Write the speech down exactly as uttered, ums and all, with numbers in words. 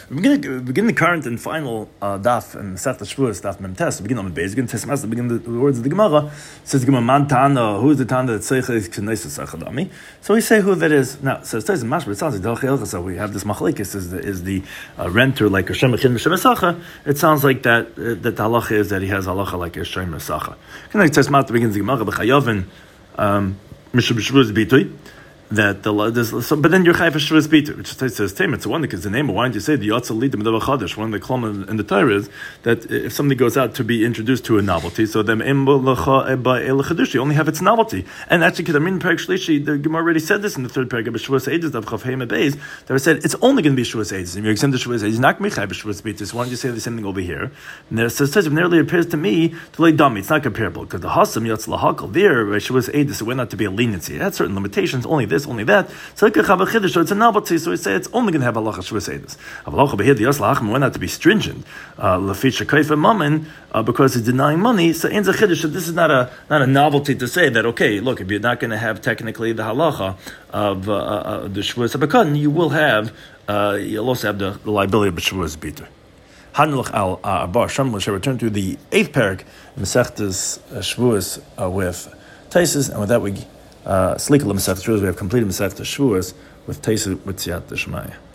We begin, we begin the current and final uh, daf and Masechta Shavuos, daf Mem Tes. We begin on the base. We begin Tes Mas. We begin the, the words of the Gemara. It says the Gemara Man Tana. Who is the Tana that Seicha is K'neisa Sechadami? So we say who that is. Now, so it says in Mashma. It sounds like Dalchi Elcha. So we have this machlekes is the is the uh, renter like a Shem Achin Shem Esacha. It sounds like that uh, that the halacha is that he has halacha like a Shem Esacha. Can Tes Mas begins the Gemara b'Chayavin Mishum Shavuos Bitui. That the this, so, but then you're chayv Shavuos Bitur, which says Tamer. It's a wonder because the name. Why did you say the Yatzal Lidim Medav Chadash? One of the klama in the Torah is that if somebody goes out to be introduced to a novelty, so then you only have its novelty. And actually, because I mean, Perek Shlishi, the Gemara already said this in the third paragraph of Shavuos Eidos of Chav Hema Beis. They said it's only going to be Shavuos Eidos. And you extend the Shavuos Eidos, not chayv Shavuos Bitur. So why don't you say the same thing over here? And there says it nearly appears to me to lay dummy. It's not comparable because the Hasam Yatzal Hakol there Shavuos Eidos it went out to be a leniency. It had certain limitations. Only this, only that. So it's a novelty, so we say it's only going to have halacha Shavuos Eidos. Halacha behir the Yosla Hacham went out to be stringent, lafisha kaifa mammon, because he's denying money. So in Zechiddush, so this is not a not a novelty to say that okay, look, if you're not going to have technically the halacha of uh, uh, the Shavuos Habakan, you will have uh, you'll also have the, the liability of Shavuos Bitur. Hanulach al Abar Sham. We shall return to the eighth parak in Masechtas Shavuos uh, with Taisus, and with that we. Uh, Slikal Masechta Shavuos, we have completed Masechta Shavuos with Taisus with Siyat Shemaya.